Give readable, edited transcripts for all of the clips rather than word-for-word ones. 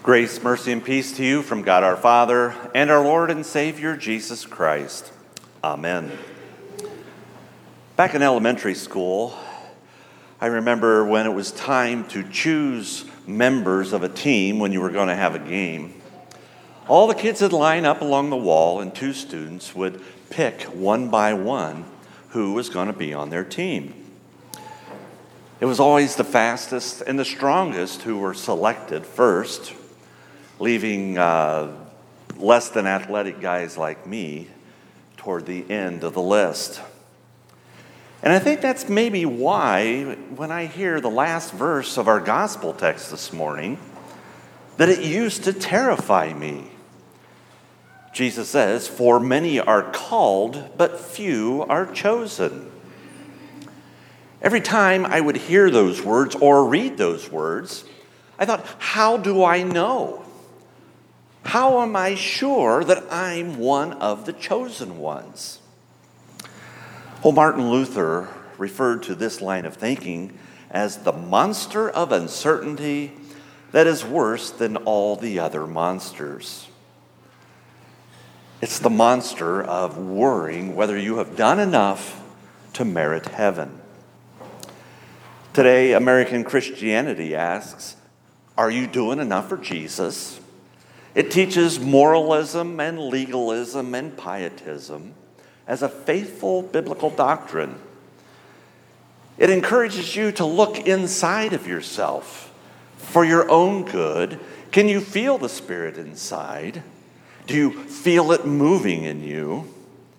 Grace, mercy, and peace to you from God our Father and our Lord and Savior, Jesus Christ. Amen. Back in elementary school, I remember when it was time to choose members of a team when you were going to have a game. All the kids would line up along the wall, and two students would pick one by one who was going to be on their team. It was always the fastest and the strongest who were selected first, leaving less than athletic guys like me toward the end of the list. And I think that's maybe why, when I hear the last verse of our gospel text this morning, that it used to terrify me. Jesus says, "For many are called, but few are chosen." Every time I would hear those words or read those words, I thought, how do I know? How am I sure that I'm one of the chosen ones? Well, Martin Luther referred to this line of thinking as the monster of uncertainty that is worse than all the other monsters. It's the monster of worrying whether you have done enough to merit heaven. Today, American Christianity asks, are you doing enough for Jesus? It teaches moralism and legalism and pietism as a faithful biblical doctrine. It encourages you to look inside of yourself for your own good. Can you feel the Spirit inside? Do you feel it moving in you?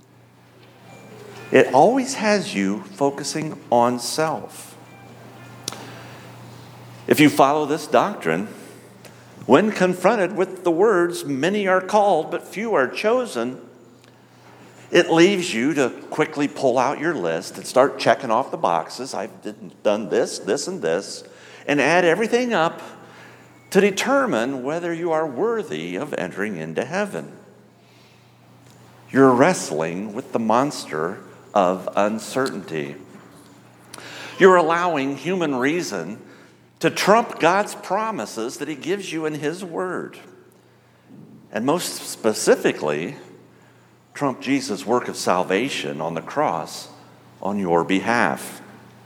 It always has you focusing on self. If you follow this doctrine, when confronted with the words, "Many are called, but few are chosen," it leaves you to quickly pull out your list and start checking off the boxes. I've done this, this, and this, and add everything up to determine whether you are worthy of entering into heaven. You're wrestling with the monster of uncertainty. You're allowing human reason to trump God's promises that He gives you in His Word. And most specifically, trump Jesus' work of salvation on the cross on your behalf.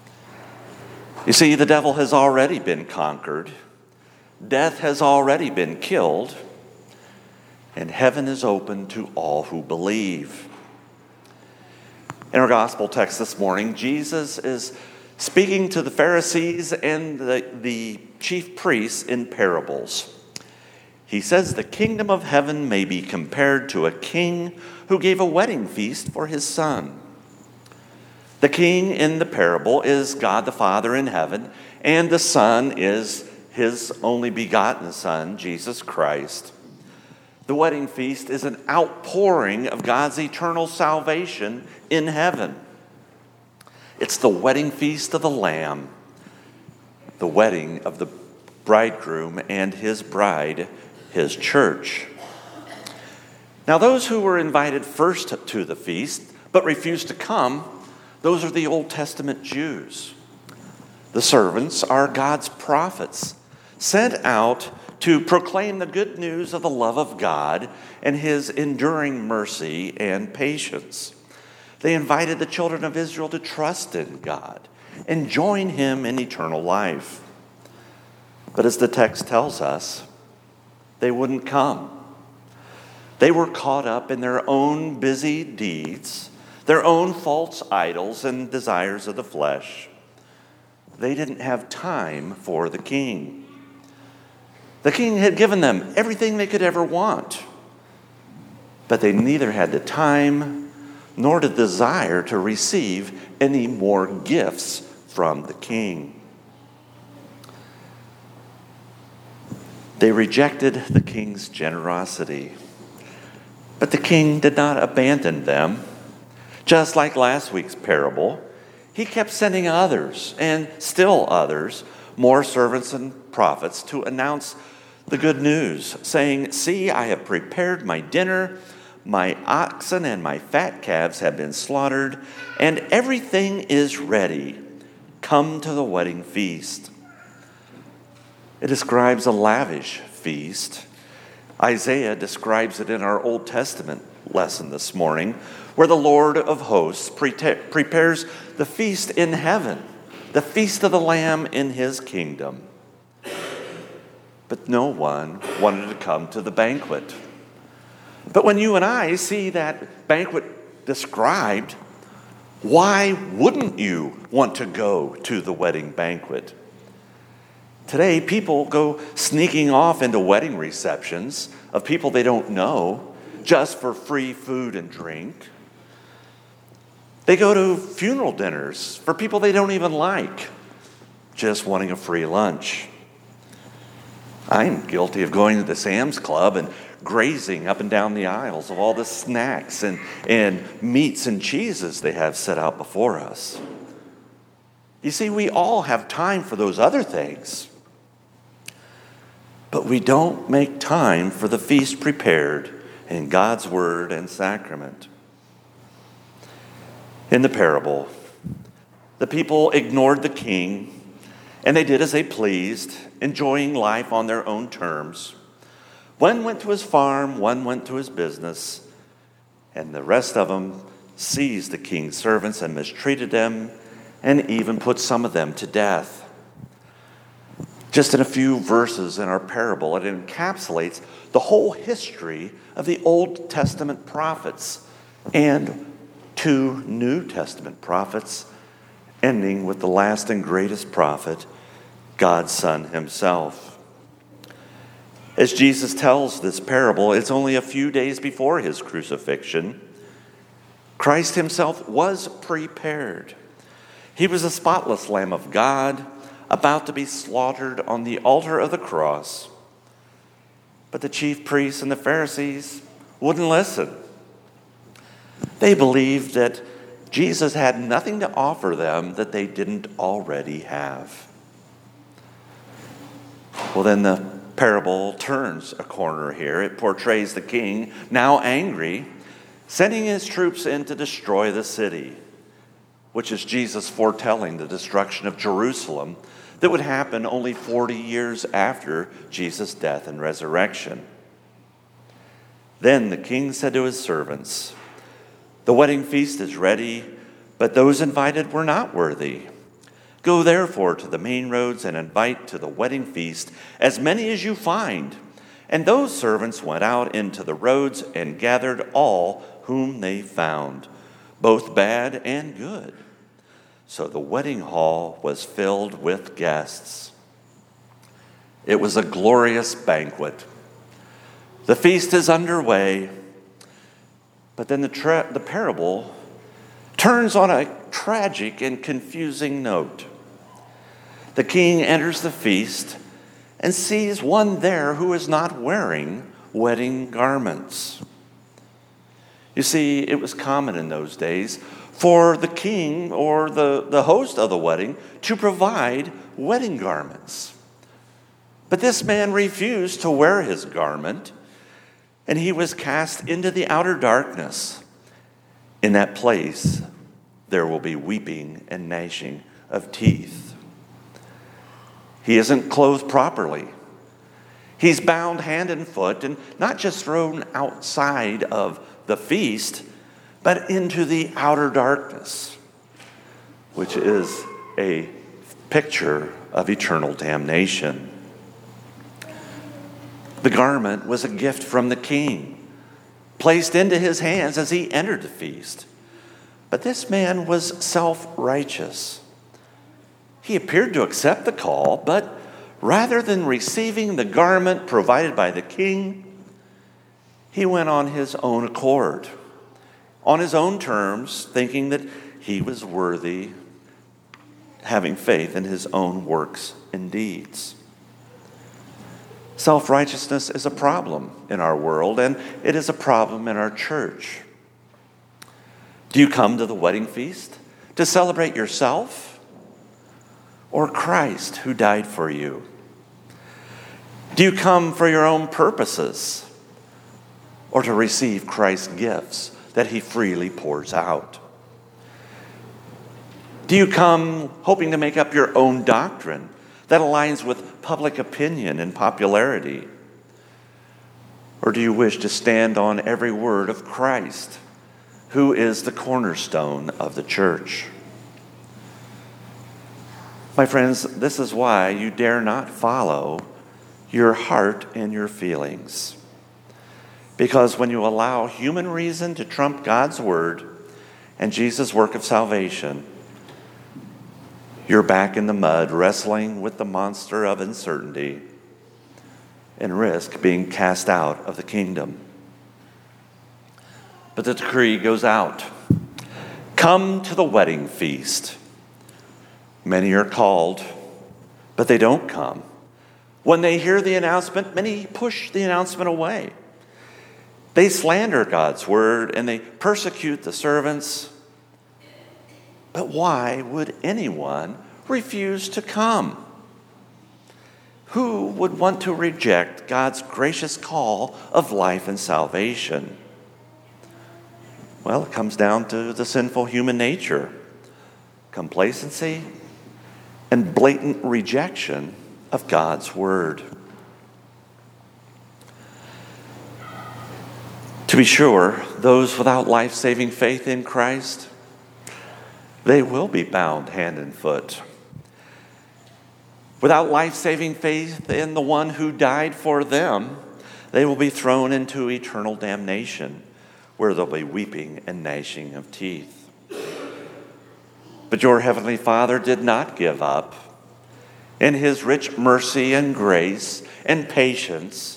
You see, the devil has already been conquered. Death has already been killed. And heaven is open to all who believe. In our gospel text this morning, Jesus is speaking to the Pharisees and the chief priests in parables. He says the kingdom of heaven may be compared to a king who gave a wedding feast for his son. The king in the parable is God the Father in heaven, and the Son is His only begotten Son, Jesus Christ. The wedding feast is an outpouring of God's eternal salvation in heaven. It's the wedding feast of the Lamb, the wedding of the bridegroom and his bride, his church. Now, those who were invited first to the feast but refused to come, those are the Old Testament Jews. The servants are God's prophets, sent out to proclaim the good news of the love of God and His enduring mercy and patience. They invited the children of Israel to trust in God and join Him in eternal life. But as the text tells us, they wouldn't come. They were caught up in their own busy deeds, their own false idols and desires of the flesh. They didn't have time for the king. The king had given them everything they could ever want, but they neither had the time nor the desire to receive any more gifts from the king. They rejected the king's generosity, but the king did not abandon them. Just like last week's parable, He kept sending others, and still others, more servants and prophets, to announce the good news, saying, "See, I have prepared my dinner. My oxen and my fat calves have been slaughtered, and everything is ready. Come to the wedding feast." It describes a lavish feast. Isaiah describes it in our Old Testament lesson this morning, where the Lord of hosts prepares the feast in heaven, the feast of the Lamb in his kingdom. But no one wanted to come to the banquet. But when you and I see that banquet described, why wouldn't you want to go to the wedding banquet? Today, people go sneaking off into wedding receptions of people they don't know just for free food and drink. They go to funeral dinners for people they don't even like, just wanting a free lunch. I'm guilty of going to the Sam's Club and grazing up and down the aisles of all the snacks and meats and cheeses they have set out before us. You see, we all have time for those other things, but we don't make time for the feast prepared in God's word and sacrament. In the parable, the people ignored the king, and they did as they pleased, enjoying life on their own terms. One went to his farm, one went to his business, and the rest of them seized the king's servants and mistreated them, and even put some of them to death. Just in a few verses in our parable, it encapsulates the whole history of the Old Testament prophets and 2 New Testament prophets, ending with the last and greatest prophet, God's Son himself. As Jesus tells this parable, it's only a few days before his crucifixion. Christ himself was prepared. He was a spotless Lamb of God, about to be slaughtered on the altar of the cross. But the chief priests and the Pharisees wouldn't listen. They believed that Jesus had nothing to offer them that they didn't already have. Well, then the parable turns a corner here. It portrays the king, now angry, sending his troops in to destroy the city, which is Jesus foretelling the destruction of Jerusalem that would happen only 40 years after Jesus' death and resurrection. Then the king said to his servants, "The wedding feast is ready, but those invited were not worthy. Go therefore to the main roads and invite to the wedding feast as many as you find." And those servants went out into the roads and gathered all whom they found, both bad and good. So the wedding hall was filled with guests. It was a glorious banquet. The feast is underway, but then the parable turns on a tragic and confusing note. The king enters the feast and sees one there who is not wearing wedding garments. You see, it was common in those days for the king or the host of the wedding to provide wedding garments. But this man refused to wear his garment, and he was cast into the outer darkness. In that place, there will be weeping and gnashing of teeth. He isn't clothed properly. He's bound hand and foot, and not just thrown outside of the feast, but into the outer darkness, which is a picture of eternal damnation. The garment was a gift from the king, placed into his hands as he entered the feast. But this man was self-righteous. He appeared to accept the call, but rather than receiving the garment provided by the king, he went on his own accord, on his own terms, thinking that he was worthy, having faith in his own works and deeds. Self-righteousness is a problem in our world, and it is a problem in our church. Do you come to the wedding feast to celebrate yourself or Christ who died for you? Do you come for your own purposes or to receive Christ's gifts that he freely pours out? Do you come hoping to make up your own doctrine that aligns with public opinion and popularity? Or do you wish to stand on every word of Christ, who is the cornerstone of the church? My friends, this is why you dare not follow your heart and your feelings. Because when you allow human reason to trump God's word and Jesus' work of salvation, you're back in the mud wrestling with the monster of uncertainty and risk being cast out of the kingdom. But the decree goes out. Come to the wedding feast. Many are called, but they don't come. When they hear the announcement, many push the announcement away. They slander God's word and they persecute the servants. But why would anyone refuse to come? Who would want to reject God's gracious call of life and salvation? Well, it comes down to the sinful human nature, complacency, and blatant rejection of God's word. To be sure, those without life-saving faith in Christ, they will be bound hand and foot. Without life-saving faith in the one who died for them, they will be thrown into eternal damnation, where there'll be weeping and gnashing of teeth. But your heavenly Father did not give up. In his rich mercy and grace and patience,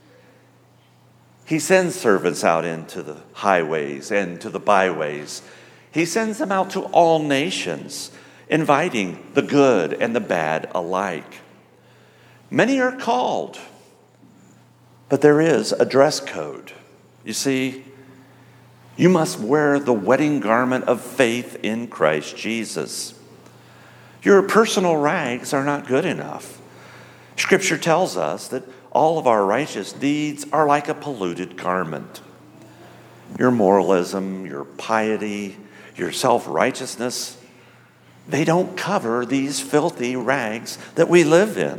he sends servants out into the highways and to the byways. He sends them out to all nations, inviting the good and the bad alike. Many are called, but there is a dress code. You see, you must wear the wedding garment of faith in Christ Jesus. Your personal rags are not good enough. Scripture tells us that all of our righteous deeds are like a polluted garment. Your moralism, your piety, your self-righteousness, they don't cover these filthy rags that we live in.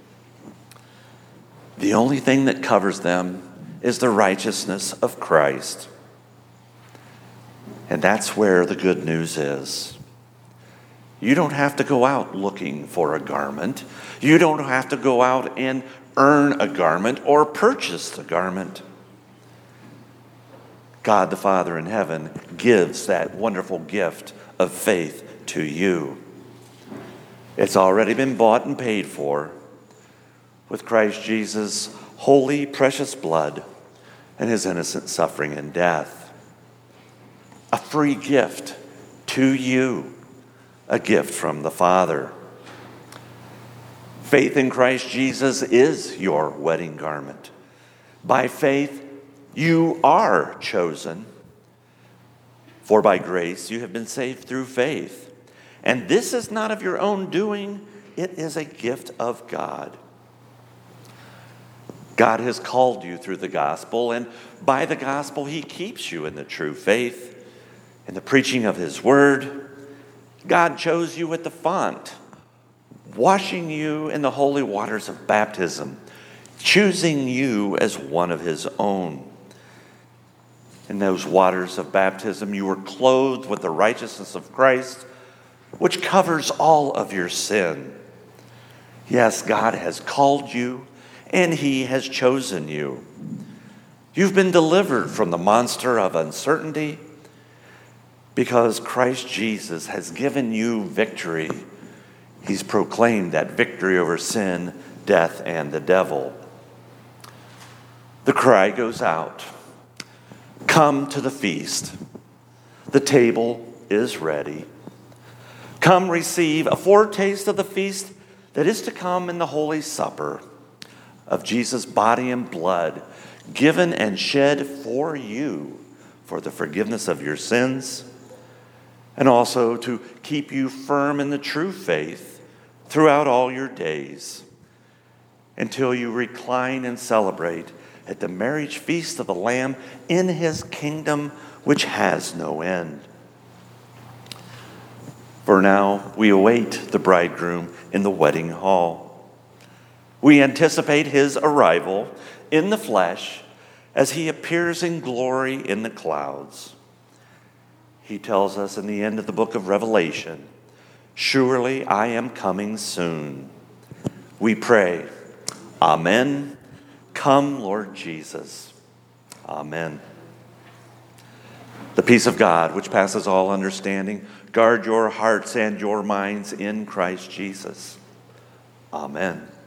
The only thing that covers them is the righteousness of Christ. And that's where the good news is. You don't have to go out looking for a garment. You don't have to go out and earn a garment or purchase the garment. God the Father in heaven gives that wonderful gift of faith to you. It's already been bought and paid for with Christ Jesus' holy, precious blood and his innocent suffering and death. A free gift to you, a gift from the Father. Faith in Christ Jesus is your wedding garment. By faith, you are chosen. For by grace, you have been saved through faith. And this is not of your own doing, it is a gift of God. God has called you through the gospel, and by the gospel, he keeps you in the true faith. In the preaching of his word, God chose you at the font, washing you in the holy waters of baptism, choosing you as one of his own. In those waters of baptism, you were clothed with the righteousness of Christ, which covers all of your sin. Yes, God has called you, and he has chosen you. You've been delivered from the monster of uncertainty, because Christ Jesus has given you victory. He's proclaimed that victory over sin, death, and the devil. The cry goes out, come to the feast. The table is ready. Come receive a foretaste of the feast that is to come in the Holy Supper of Jesus' body and blood, given and shed for you for the forgiveness of your sins, and also to keep you firm in the true faith throughout all your days, until you recline and celebrate at the marriage feast of the Lamb in his kingdom, which has no end. For now, we await the bridegroom in the wedding hall. We anticipate his arrival in the flesh as he appears in glory in the clouds. He tells us in the end of the book of Revelation, "Surely I am coming soon." We pray, Amen. Come, Lord Jesus. Amen. The peace of God, which passes all understanding, guard your hearts and your minds in Christ Jesus. Amen.